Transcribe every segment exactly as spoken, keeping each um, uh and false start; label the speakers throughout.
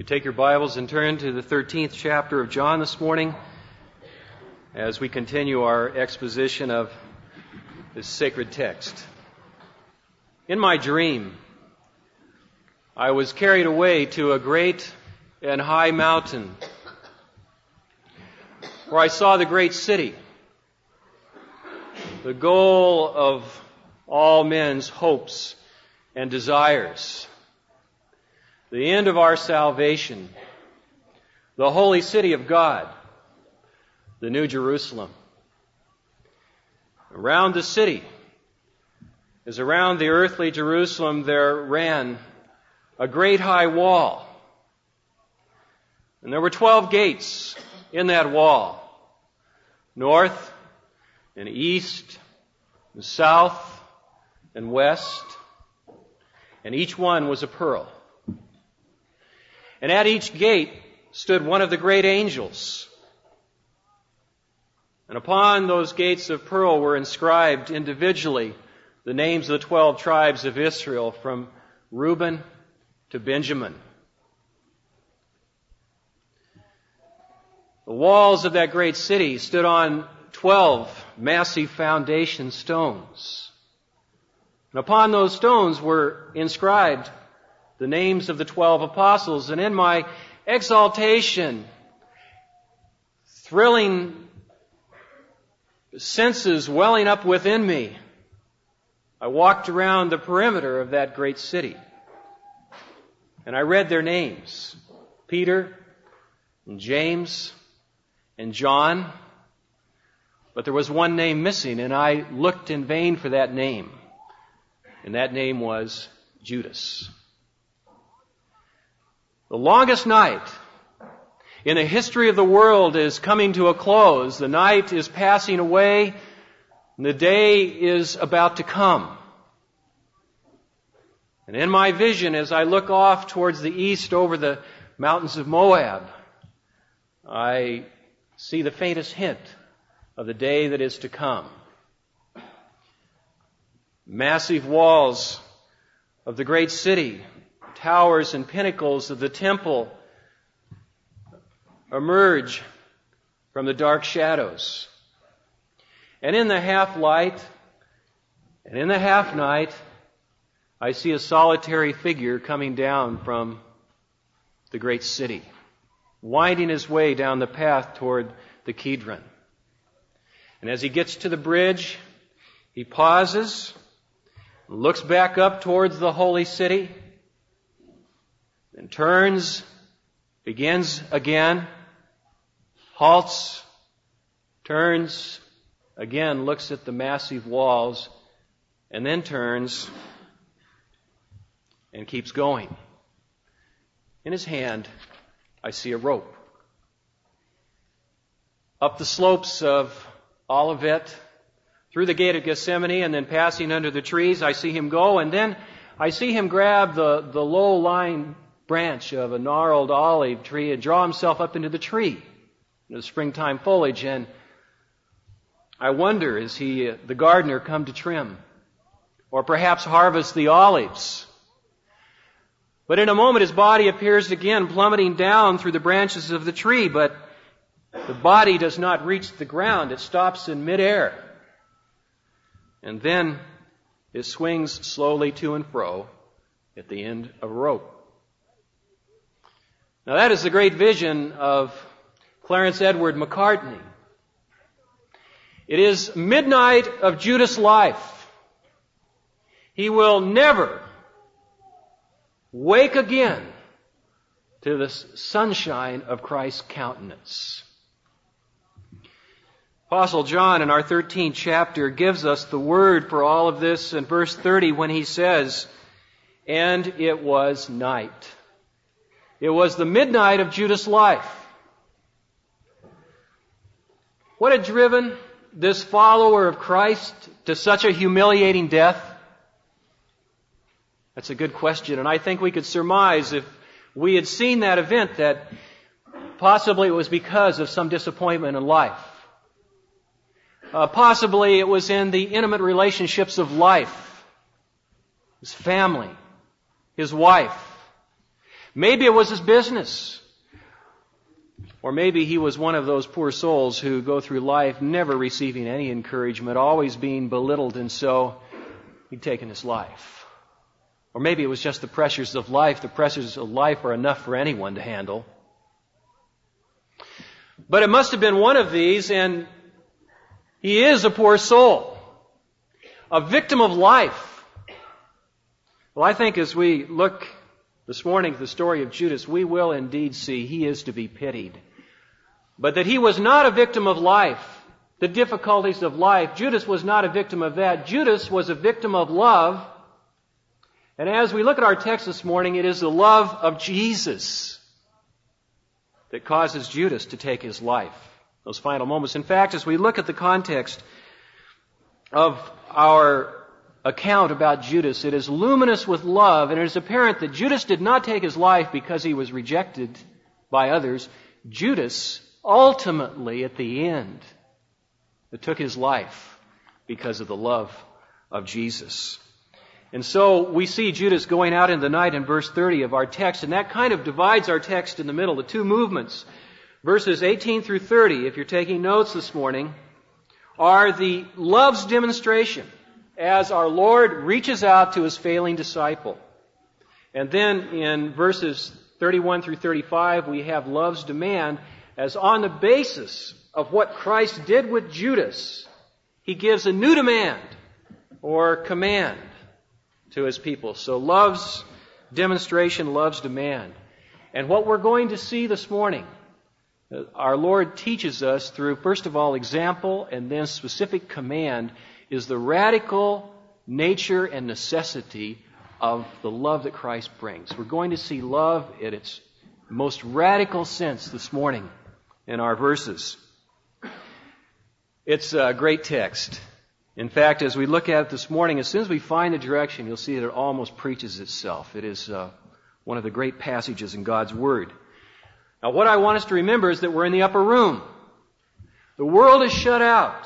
Speaker 1: You take your Bibles and turn to the thirteenth chapter of John this morning as we continue our exposition of this sacred text. In my dream, I was carried away to a great and high mountain where I saw the great city, the goal of all men's hopes and desires, the end of our salvation, the holy city of God, the New Jerusalem. Around the city, as around the earthly Jerusalem, there ran a great high wall. And there were twelve gates in that wall, north and east and south and west, and each one was a pearl. And at each gate stood one of the great angels. And upon those gates of pearl were inscribed individually the names of the twelve tribes of Israel, from Reuben to Benjamin. The walls of that great city stood on twelve massive foundation stones. And upon those stones were inscribed the names of the twelve apostles. And in my exaltation, thrilling senses welling up within me, I walked around the perimeter of that great city. And I read their names: Peter and James and John. But there was one name missing, and I looked in vain for that name. And that name was Judas. The longest night in the history of the world is coming to a close. The night is passing away, and the day is about to come. And in my vision, as I look off towards the east over the mountains of Moab, I see the faintest hint of the day that is to come. Massive walls of the great city, towers and pinnacles of the temple emerge from the dark shadows. And in the half light and in the half night, I see a solitary figure coming down from the great city, winding his way down the path toward the Kidron. And as he gets to the bridge, he pauses, looks back up towards the holy city, and turns, begins again, halts, turns, again looks at the massive walls, and then turns and keeps going. In his hand, I see a rope. Up the slopes of Olivet, through the gate of Gethsemane, and then passing under the trees, I see him go, and then I see him grab the, the low-lying branch of a gnarled olive tree and draw himself up into the tree, in the springtime foliage, and I wonder, is he uh, the gardener come to trim, or perhaps harvest the olives? But in a moment his body appears again, plummeting down through the branches of the tree, but the body does not reach the ground. It stops in midair. And then it swings slowly to and fro at the end of a rope. Now that is the great vision of Clarence Edward Macartney. It is midnight of Judas' life. He will never wake again to the sunshine of Christ's countenance. Apostle John in our thirteenth chapter gives us the word for all of this in verse thirty when he says, "And it was night." It was the midnight of Judas' life. What had driven this follower of Christ to such a humiliating death? That's a good question, and I think we could surmise, if we had seen that event, that possibly it was because of some disappointment in life. Uh, possibly it was in the intimate relationships of life, his family, his wife. Maybe it was his business. Or maybe he was one of those poor souls who go through life never receiving any encouragement, always being belittled, and so he'd taken his life. Or maybe it was just the pressures of life. The pressures of life are enough for anyone to handle. But it must have been one of these, and he is a poor soul, a victim of life. Well, I think as we look this morning at the story of Judas, we will indeed see he is to be pitied. But that he was not a victim of life, the difficulties of life. Judas was not a victim of that. Judas was a victim of love. And as we look at our text this morning, it is the love of Jesus that causes Judas to take his life, those final moments. In fact, as we look at the context of our account about Judas, it is luminous with love, and it is apparent that Judas did not take his life because he was rejected by others. Judas ultimately, at the end, took his life because of the love of Jesus. And so we see Judas going out in the night in verse thirty of our text, and that kind of divides our text in the middle, the two movements. Verses eighteen through thirty, if you're taking notes this morning, are the love's demonstration as our Lord reaches out to his failing disciple. And then in verses thirty-one through thirty-five, we have love's demand as on the basis of what Christ did with Judas, he gives a new demand or command to his people. So love's demonstration, love's demand. And what we're going to see this morning, our Lord teaches us through, first of all, example and then specific command, is the radical nature and necessity of the love that Christ brings. We're going to see love in its most radical sense this morning in our verses. It's a great text. In fact, as we look at it this morning, as soon as we find the direction, you'll see that it almost preaches itself. It is uh, one of the great passages in God's Word. Now, what I want us to remember is that we're in the upper room. The world is shut out.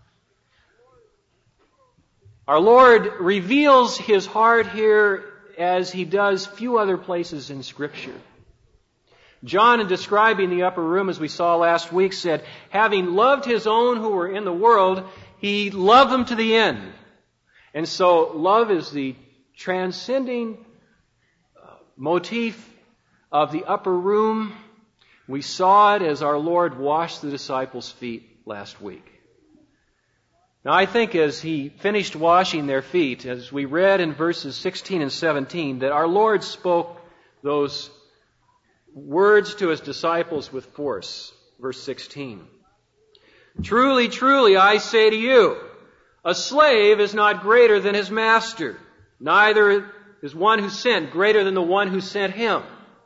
Speaker 1: Our Lord reveals his heart here as he does few other places in Scripture. John, in describing the upper room, as we saw last week, said, having loved his own who were in the world, he loved them to the end. And so love is the transcending uh, motif of the upper room. We saw it as our Lord washed the disciples' feet last week. Now I think as he finished washing their feet, as we read in verses sixteen and seventeen, that our Lord spoke those words to his disciples with force. Verse sixteen. Truly, truly, I say to you, a slave is not greater than his master, neither is one who sent greater than the one who sent him.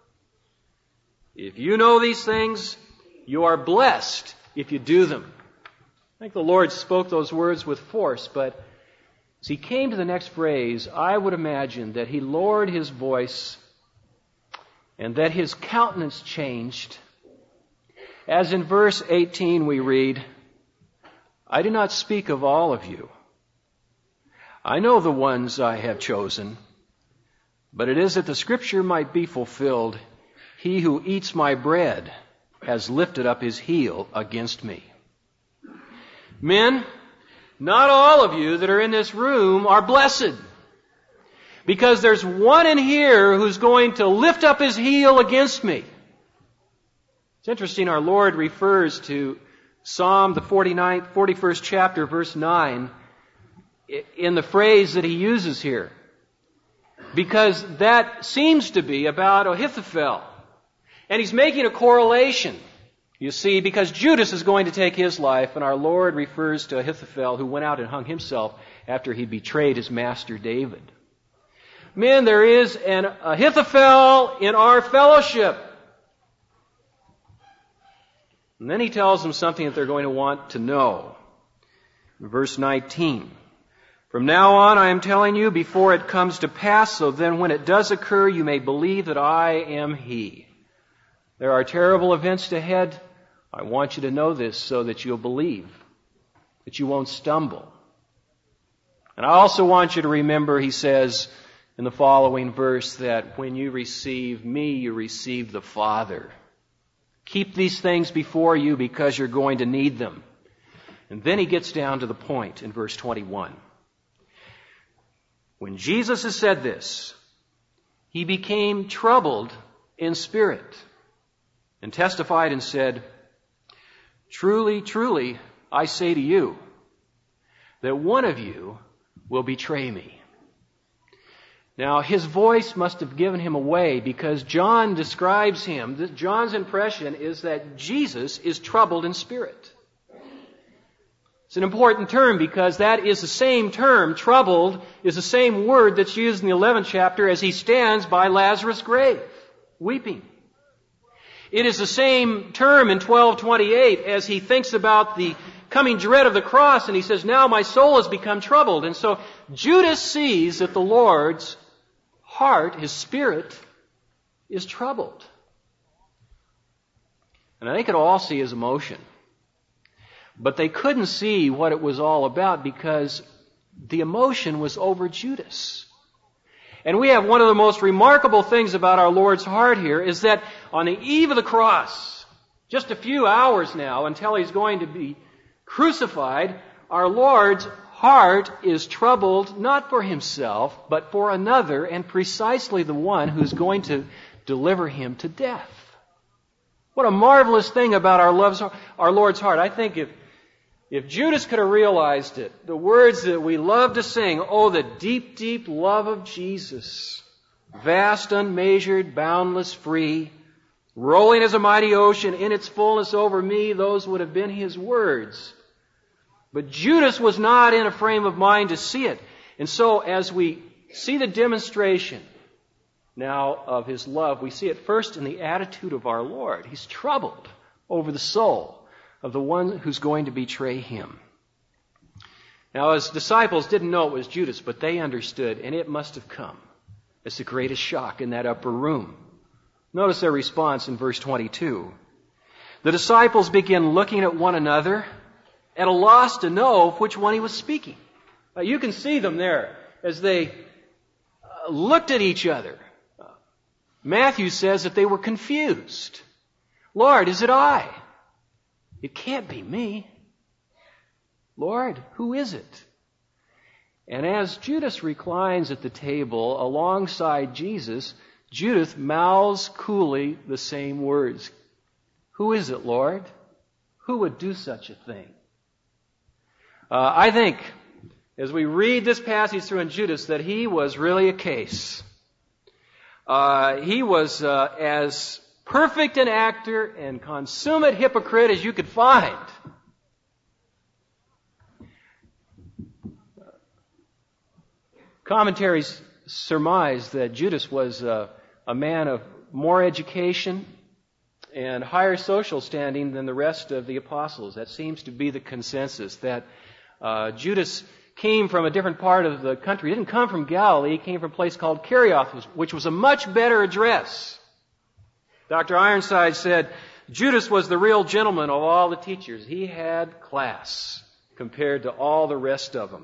Speaker 1: If you know these things, you are blessed if you do them. I think the Lord spoke those words with force, but as he came to the next phrase, I would imagine that he lowered his voice and that his countenance changed. As in verse eighteen we read, I do not speak of all of you. I know the ones I have chosen, but it is that the Scripture might be fulfilled. He who eats my bread has lifted up his heel against me. Men, not all of you that are in this room are blessed, because there's one in here who's going to lift up his heel against me. It's interesting, our Lord refers to Psalm, the forty-ninth, forty-first chapter, verse nine, in the phrase that he uses here. Because that seems to be about Ahithophel. And he's making a correlation, you see, because Judas is going to take his life, and our Lord refers to Ahithophel, who went out and hung himself after he betrayed his master David. Men, there is an Ahithophel in our fellowship. And then he tells them something that they're going to want to know. Verse nineteen. From now on I am telling you before it comes to pass, so then when it does occur you may believe that I am he. There are terrible events ahead. I want you to know this so that you'll believe, that you won't stumble. And I also want you to remember, he says, in the following verse that when you receive me, you receive the Father. Keep these things before you because you're going to need them. And then he gets down to the point in verse twenty-one. When Jesus has said this, he became troubled in spirit and testified and said, "Truly, truly, I say to you, that one of you will betray me." Now, his voice must have given him away because John describes him. John's impression is that Jesus is troubled in spirit. It's an important term because that is the same term. Troubled is the same word that's used in the eleventh chapter as he stands by Lazarus' grave, weeping. It is the same term in twelve twenty-eight as he thinks about the coming dread of the cross, and he says, "Now my soul has become troubled." And so Judas sees that the Lord's heart, his spirit, is troubled. And they could all see his emotion. But they couldn't see what it was all about because the emotion was over Judas. And we have one of the most remarkable things about our Lord's heart here is that on the eve of the cross, just a few hours now until he's going to be crucified, our Lord's heart is troubled not for himself, but for another, and precisely the one who's going to deliver him to death. What a marvelous thing about our, love's, our Lord's heart. I think if, if Judas could have realized it, the words that we love to sing, "Oh, the deep, deep love of Jesus, vast, unmeasured, boundless, free, rolling as a mighty ocean in its fullness over me," those would have been his words. But Judas was not in a frame of mind to see it. And so as we see the demonstration now of his love, we see it first in the attitude of our Lord. He's troubled over the soul of the one who's going to betray him. Now his disciples didn't know it was Judas, but they understood, and it must have come as the greatest shock in that upper room. Notice their response in verse twenty-two. The disciples begin looking at one another, at a loss to know of which one he was speaking. Uh, you can see them there as they uh, looked at each other. Uh, Matthew says that they were confused. "Lord, is it I? It can't be me. Lord, who is it?" And as Judas reclines at the table alongside Jesus, Judas mouths coolly the same words. "Who is it, Lord? Who would do such a thing?" Uh, I think, as we read this passage through in Judas, that he was really a case. Uh, he was uh, as perfect an actor and consummate hypocrite as you could find. Commentaries surmise that Judas was uh, a man of more education and higher social standing than the rest of the apostles. That seems to be the consensus, that uh, Judas came from a different part of the country. He didn't come from Galilee. He came from a place called Kerioth, which was a much better address. Doctor Ironside said, Judas was the real gentleman of all the teachers. He had class compared to all the rest of them.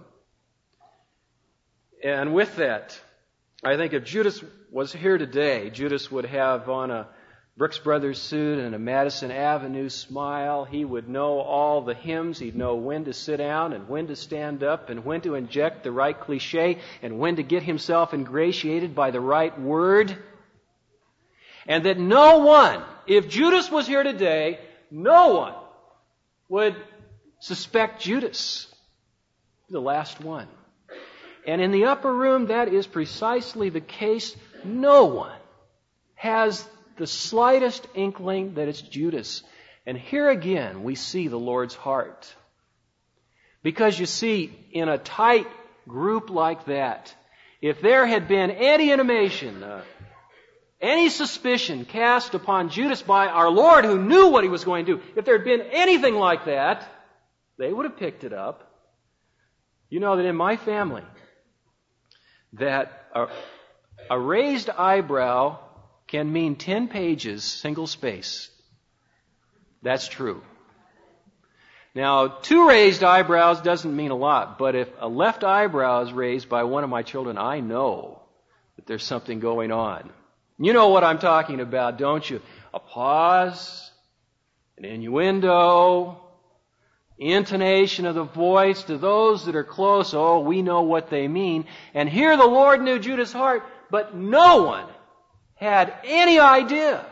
Speaker 1: And with that, I think if Judas was here today, Judas would have on a Brooks Brothers suit and a Madison Avenue smile. He would know all the hymns. He'd know when to sit down and when to stand up and when to inject the right cliche and when to get himself ingratiated by the right word. And that no one, if Judas was here today, no one would suspect Judas, the last one. And in the upper room, that is precisely the case. No one has the slightest inkling that it's Judas. And here again, we see the Lord's heart. Because you see, in a tight group like that, if there had been any intimation, uh, any suspicion cast upon Judas by our Lord, who knew what he was going to do, if there had been anything like that, they would have picked it up. You know that in my family, that a, a raised eyebrow can mean ten pages, single space. That's true. Now, two raised eyebrows doesn't mean a lot, but if a left eyebrow is raised by one of my children, I know that there's something going on. You know what I'm talking about, don't you? A pause, an innuendo, intonation of the voice to those that are close. Oh, we know what they mean. And here the Lord knew Judas' heart, but no one had any idea.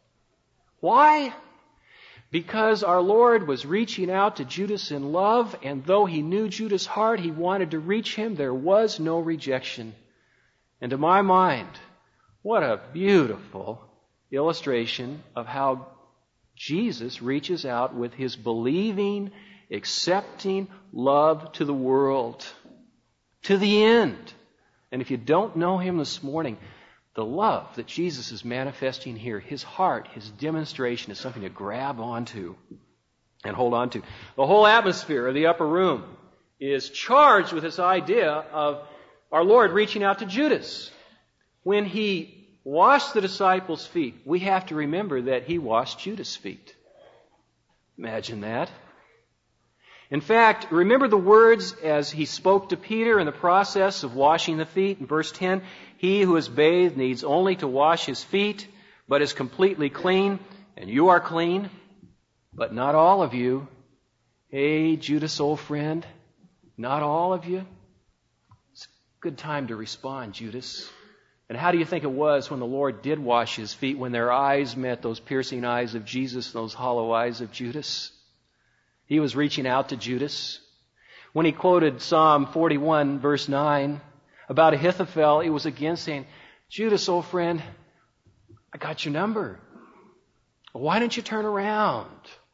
Speaker 1: Why? Because our Lord was reaching out to Judas in love, and though He knew Judas' heart, He wanted to reach him. There was no rejection. And to my mind, what a beautiful illustration of how Jesus reaches out with His believing, accepting love to the world, to the end. And if you don't know Him this morning, the love that Jesus is manifesting here, His heart, His demonstration is something to grab onto and hold on to. The whole atmosphere of the upper room is charged with this idea of our Lord reaching out to Judas. When He washed the disciples' feet, we have to remember that He washed Judas' feet. Imagine that. In fact, remember the words as He spoke to Peter in the process of washing the feet. In verse ten, he who is bathed needs only to wash his feet, but is completely clean, and you are clean, but not all of you. Hey, Judas, old friend, not all of you. It's a good time to respond, Judas. And how do you think it was when the Lord did wash his feet, when their eyes met those piercing eyes of Jesus and those hollow eyes of Judas? He was reaching out to Judas. When he quoted Psalm forty-one, verse nine, about Ahithophel, it was again saying, Judas, old friend, I got your number. Why don't you turn around?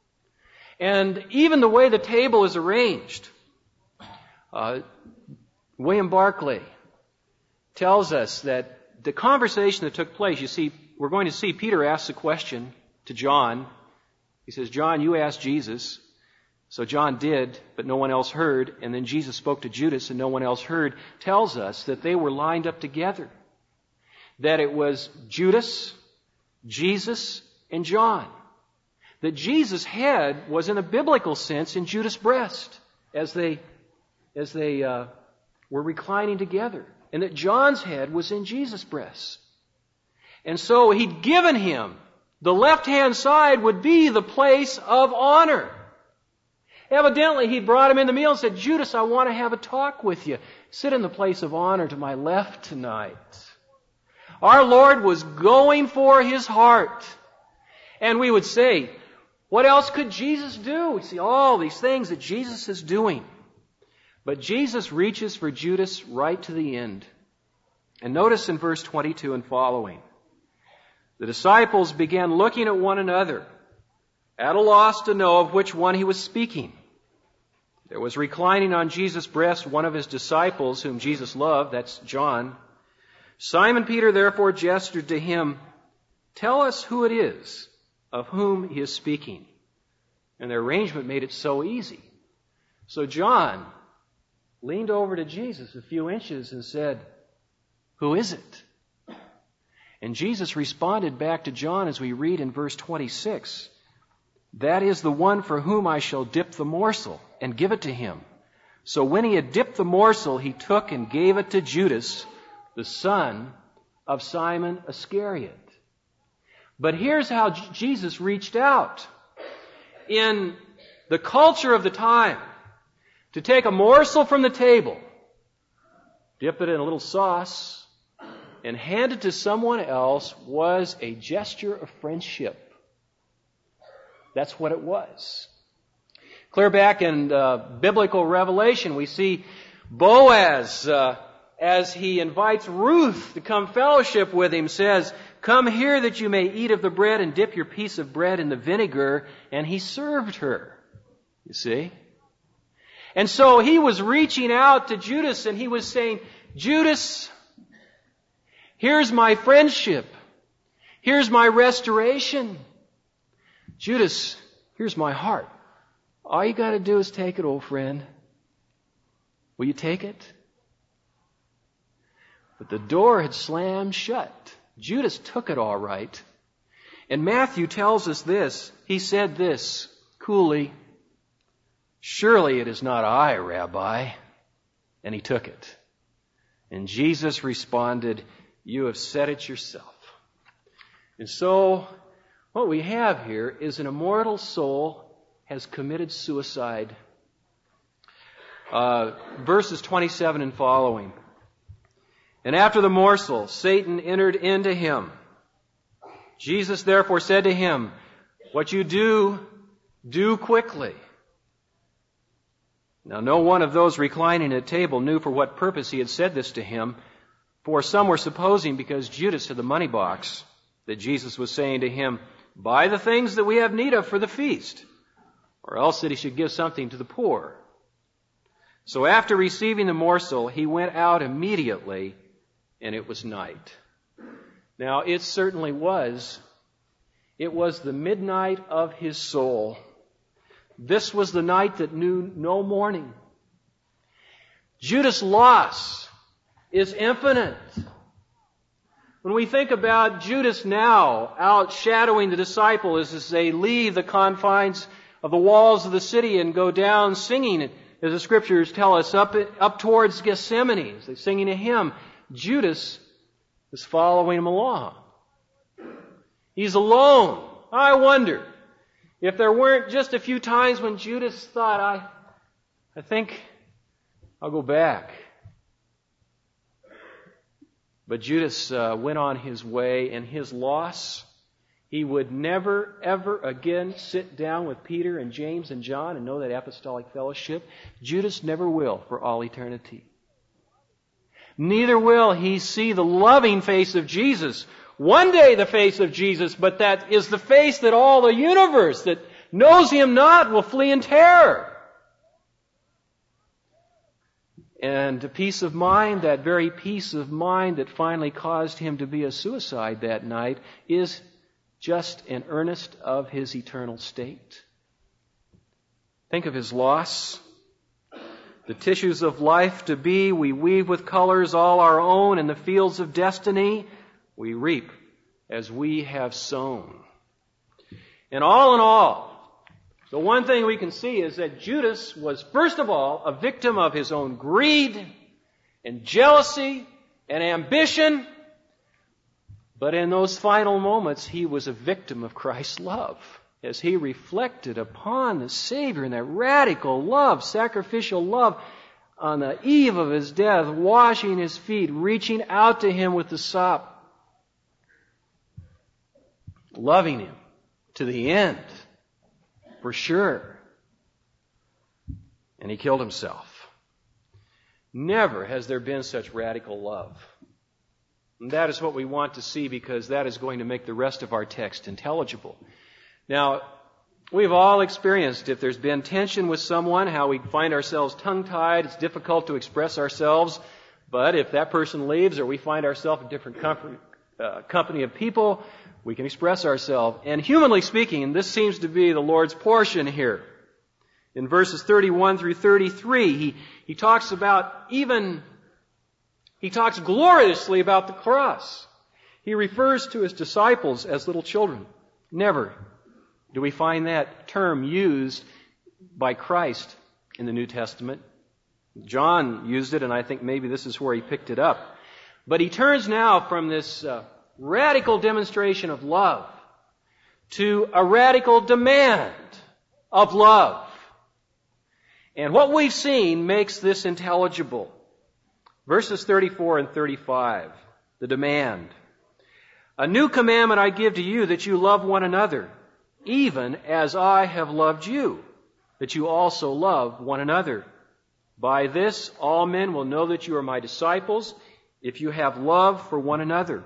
Speaker 1: And even the way the table is arranged, uh, William Barclay tells us that the conversation that took place, you see, we're going to see Peter ask the question to John. He says, John, you asked Jesus. So John did, but no one else heard. And then Jesus spoke to Judas and no one else heard. Tells us that they were lined up together. That it was Judas, Jesus, and John. That Jesus' head was in a biblical sense in Judas' breast as they, as they uh, were reclining together. And that John's head was in Jesus' breast. And so He'd given him, the left-hand side would be the place of honor. Evidently, He brought him in the meal and said, Judas, I want to have a talk with you. Sit in the place of honor to my left tonight. Our Lord was going for His heart. And we would say, what else could Jesus do? We see all these things that Jesus is doing. But Jesus reaches for Judas right to the end. And notice in verse twenty-two and following, the disciples began looking at one another, at a loss to know of which one He was speaking. There was reclining on Jesus' breast one of His disciples whom Jesus loved, that's John. Simon Peter therefore gestured to him, tell us who it is of whom He is speaking. And their arrangement made it so easy. So John leaned over to Jesus a few inches and said, who is it? And Jesus responded back to John as we read in verse twenty-six, that is the one for whom I shall dip the morsel and give it to him. So when he had dipped the morsel, he took and gave it to Judas, the son of Simon Iscariot. But here's how J- Jesus reached out. In the culture of the time, to take a morsel from the table, dip it in a little sauce, and hand it to someone else was a gesture of friendship. That's what it was. Clear back in uh, biblical Revelation, we see Boaz, uh, as he invites Ruth to come fellowship with him, says, come here that you may eat of the bread and dip your piece of bread in the vinegar. And he served her. You see? And so he was reaching out to Judas and he was saying, Judas, here's my friendship. Here's my restoration. Judas, here's my heart. All you got to do is take it, old friend. Will you take it? But the door had slammed shut. Judas took it all right. And Matthew tells us this. He said this coolly, surely it is not I, Rabbi. And he took it. And Jesus responded, You have said it yourself. And so, what we have here is an immortal soul has committed suicide. Uh, verses twenty-seven and following. And after the morsel, Satan entered into him. Jesus therefore said to him, what you do, do quickly. Now no one of those reclining at table knew for what purpose he had said this to him, for some were supposing because Judas had the money box that Jesus was saying to him, buy the things that we have need of for the feast, or else that he should give something to the poor. So after receiving the morsel, he went out immediately, and it was night. Now it certainly was. It was the midnight of his soul. This was the night that knew no morning. Judas' loss is infinite. When we think about Judas now outshadowing the disciples as they leave the confines of the walls of the city and go down singing, as the Scriptures tell us, up, up towards Gethsemane, as they're singing a hymn, Judas is following him along. He's alone. I wonder if there weren't just a few times when Judas thought, I, I think I'll go back. But Judas uh, went on his way, and his loss, he would never, ever again sit down with Peter and James and John and know that apostolic fellowship. Judas never will for all eternity. Neither will he see the loving face of Jesus. One day the face of Jesus, but that is the face that all the universe that knows him not will flee in terror. And a peace of mind, that very peace of mind that finally caused him to be a suicide that night, is just an earnest of his eternal state. Think of his loss. The tissues of life to be, we weave with colors all our own, and the fields of destiny we reap as we have sown. And all in all, the one thing we can see is that Judas was, first of all, a victim of his own greed and jealousy and ambition. But in those final moments, he was a victim of Christ's love as he reflected upon the Savior in that radical love, sacrificial love on the eve of his death, washing his feet, reaching out to him with the sop, loving him to the end, for sure. And he killed himself. Never has there been such radical love. And that is what we want to see, because that is going to make the rest of our text intelligible. Now, we've all experienced, if there's been tension with someone, how we find ourselves tongue-tied. It's difficult to express ourselves. But if that person leaves, or we find ourselves in a different company, uh, company of people, we can express ourselves. And humanly speaking, this seems to be the Lord's portion here. In verses thirty-one through thirty-three, he, he talks about even, he talks gloriously about the cross. He refers to his disciples as little children. Never do we find that term used by Christ in the New Testament. John used it, and I think maybe this is where he picked it up. But he turns now from this uh, radical demonstration of love to a radical demand of love. And what we've seen makes this intelligible. Verses thirty-four and thirty-five, the demand. A new commandment I give to you, that you love one another, even as I have loved you, that you also love one another. By this all men will know that you are my disciples, if you have love for one another.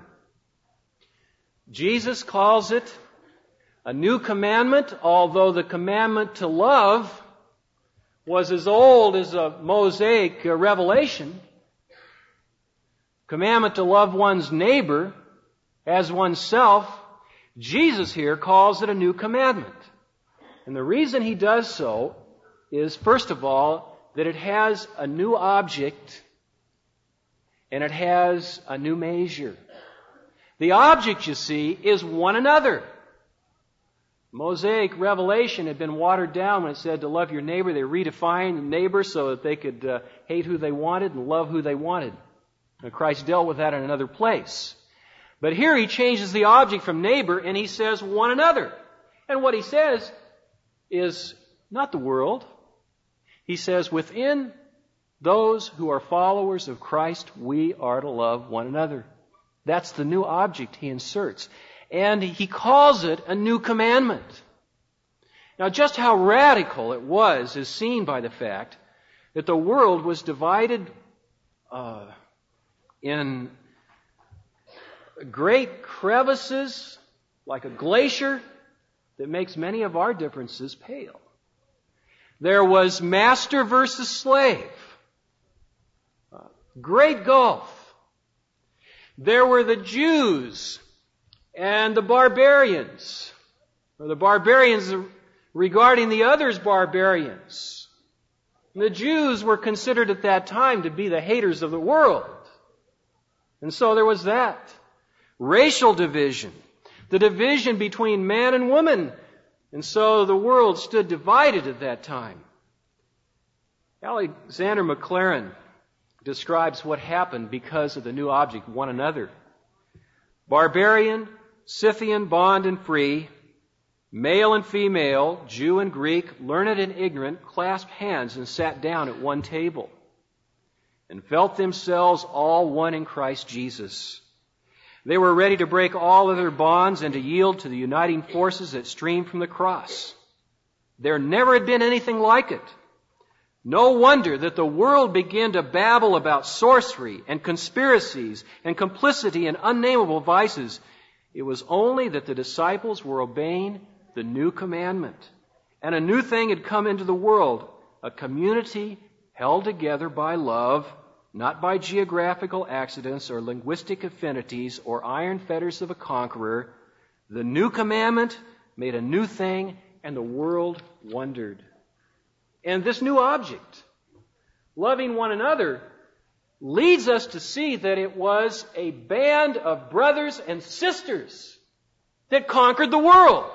Speaker 1: Jesus calls it a new commandment, although the commandment to love was as old as a Mosaic revelation. Commandment to love one's neighbor as oneself. Jesus here calls it a new commandment. And the reason he does so is, first of all, that it has a new object and it has a new measure. The object, you see, is one another. Mosaic revelation had been watered down when it said to love your neighbor. They redefined the neighbor so that they could uh, hate who they wanted and love who they wanted. Now, Christ dealt with that in another place. But here he changes the object from neighbor and he says one another. And what he says is not the world. He says within those who are followers of Christ, we are to love one another. That's the new object he inserts. And he calls it a new commandment. Now, just how radical it was is seen by the fact that the world was divided uh, in great crevices, like a glacier, that makes many of our differences pale. There was master versus slave. Uh, great gulf. There were the Jews and the barbarians, or the barbarians regarding the others barbarians. The Jews were considered at that time to be the haters of the world. And so there was that. Racial division. The division between man and woman. And so the world stood divided at that time. Alexander Maclaren describes what happened because of the new object, one another. Barbarian, Scythian, bond and free, male and female, Jew and Greek, learned and ignorant, clasped hands and sat down at one table and felt themselves all one in Christ Jesus. They were ready to break all other bonds and to yield to the uniting forces that streamed from the cross. There never had been anything like it. No wonder that the world began to babble about sorcery and conspiracies and complicity and unnamable vices. It was only that the disciples were obeying the new commandment. And a new thing had come into the world, a community held together by love, not by geographical accidents or linguistic affinities or iron fetters of a conqueror. The new commandment made a new thing, and the world wondered. And this new object, loving one another, leads us to see that it was a band of brothers and sisters that conquered the world,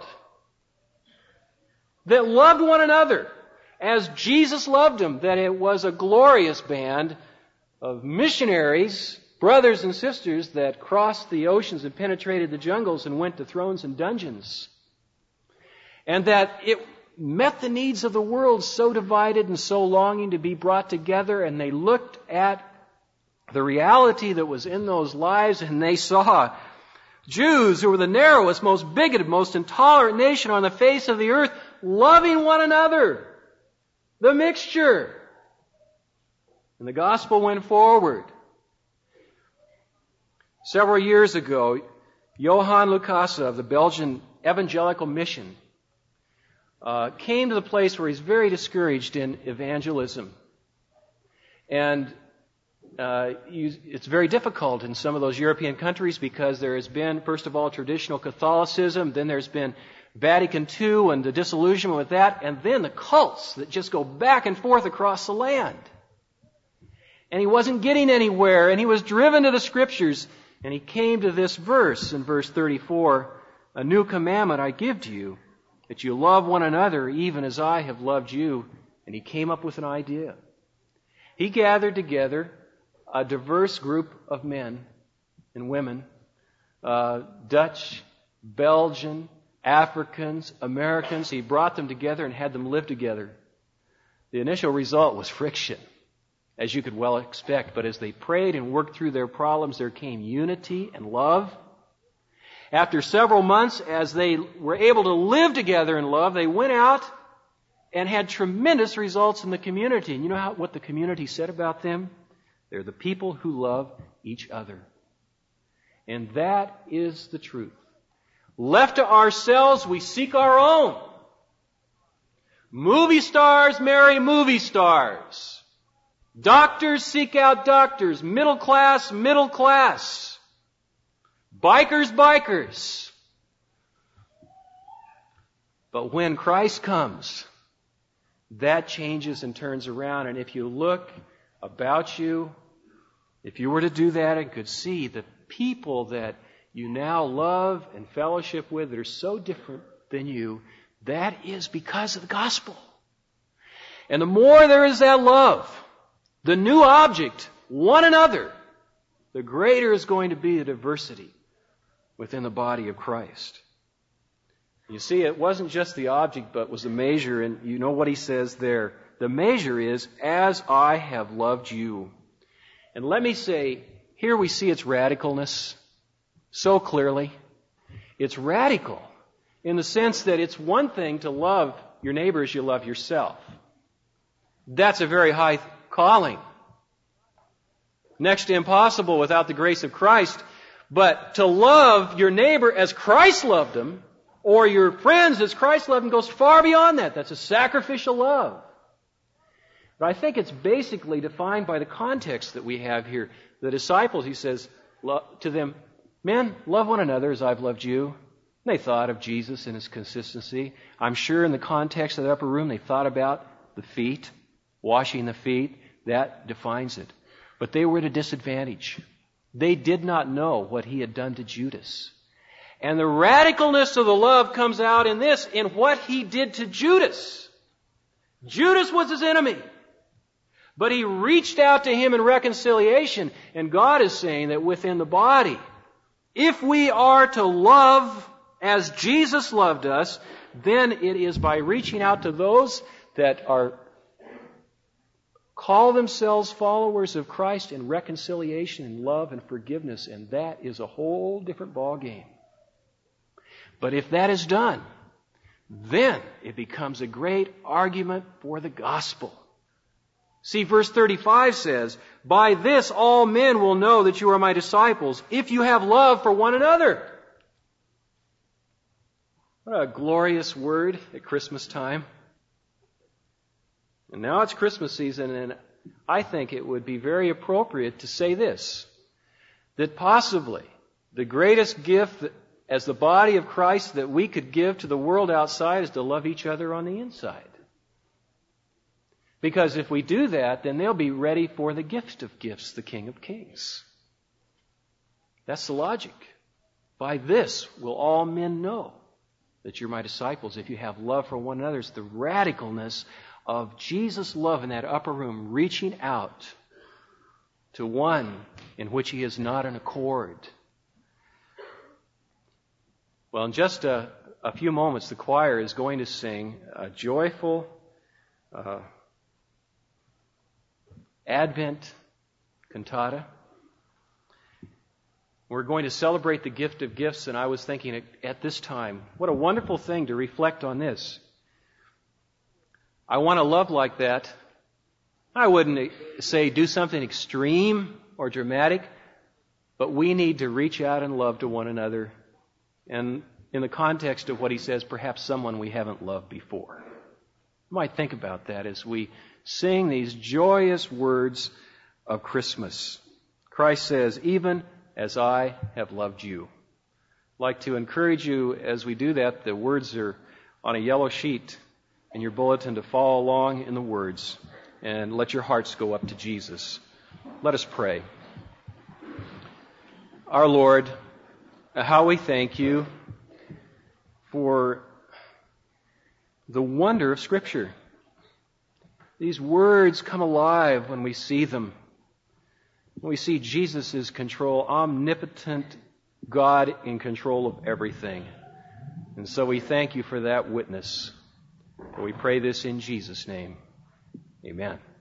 Speaker 1: that loved one another as Jesus loved them, that it was a glorious band of missionaries, brothers and sisters that crossed the oceans and penetrated the jungles and went to thrones and dungeons. And that it met the needs of the world, so divided and so longing to be brought together, and they looked at the reality that was in those lives and they saw Jews who were the narrowest, most bigoted, most intolerant nation on the face of the earth, loving one another. The mixture. And the gospel went forward. Several years ago, Johan Lucasa of the Belgian Evangelical Mission uh, came to the place where he's very discouraged in evangelism. And uh, you, it's very difficult in some of those European countries because there has been, first of all, traditional Catholicism, then there's been Vatican Two and the disillusionment with that, and then the cults that just go back and forth across the land. And he wasn't getting anywhere, and he was driven to the Scriptures, and he came to this verse in verse thirty-four, "A new commandment I give to you, that you love one another even as I have loved you." And he came up with an idea. He gathered together a diverse group of men and women, uh, Dutch, Belgian, Africans, Americans. He brought them together and had them live together. The initial result was friction, as you could well expect. But as they prayed and worked through their problems, there came unity and love. After several months, as they were able to live together in love, they went out and had tremendous results in the community. And you know how, what the community said about them? They're the people who love each other. And that is the truth. Left to ourselves, we seek our own. Movie stars marry movie stars. Doctors seek out doctors. Middle class, middle class. Bikers, bikers. But when Christ comes, that changes and turns around. And if you look about you, if you were to do that and could see the people that you now love and fellowship with that are so different than you, that is because of the gospel. And the more there is that love, the new object, one another, the greater is going to be the diversity within the body of Christ. You see, it wasn't just the object, but was the measure, and you know what he says there. The measure is, as I have loved you. And let me say, here we see its radicalness so clearly. It's radical in the sense that it's one thing to love your neighbor as you love yourself. That's a very high calling. Next to impossible without the grace of Christ. But to love your neighbor as Christ loved them, or your friends as Christ loved them, goes far beyond that. That's a sacrificial love. But I think it's basically defined by the context that we have here. The disciples, he says to them, men, love one another as I've loved you. And they thought of Jesus and his consistency. I'm sure in the context of the upper room, they thought about the feet, washing the feet. That defines it. But they were at a disadvantage. They did not know what he had done to Judas. And the radicalness of the love comes out in this, in what he did to Judas. Judas was his enemy. But he reached out to him in reconciliation. And God is saying that within the body, if we are to love as Jesus loved us, then it is by reaching out to those that are call themselves followers of Christ in reconciliation and love and forgiveness. And that is a whole different ballgame. But if that is done, then it becomes a great argument for the gospel. See, verse thirty-five says, by this all men will know that you are my disciples, if you have love for one another. What a glorious word at Christmas time. And now it's Christmas season, and I think it would be very appropriate to say this, that possibly the greatest gift that as the body of Christ that we could give to the world outside is to love each other on the inside. Because if we do that, then they'll be ready for the gift of gifts, the King of Kings. That's the logic. By this will all men know that you're my disciples if you have love for one another. It's the radicalness of Jesus' love in that upper room, reaching out to one in which he is not in accord. Well, in just a, a few moments, the choir is going to sing a joyful uh, Advent cantata. We're going to celebrate the gift of gifts, and I was thinking at, at this time, what a wonderful thing to reflect on this. I want to love like that. I wouldn't say do something extreme or dramatic, but we need to reach out and love to one another. And in the context of what he says, perhaps someone we haven't loved before. You might think about that as we sing these joyous words of Christmas. Christ says, even as I have loved you. I'd like to encourage you as we do that, the words are on a yellow sheet in your bulletin to follow along in the words and let your hearts go up to Jesus. Let us pray. Our Lord, how we thank you for the wonder of Scripture. These words come alive when we see them. When we see Jesus' control, omnipotent God in control of everything. And so we thank you for that witness. We pray this in Jesus' name. Amen.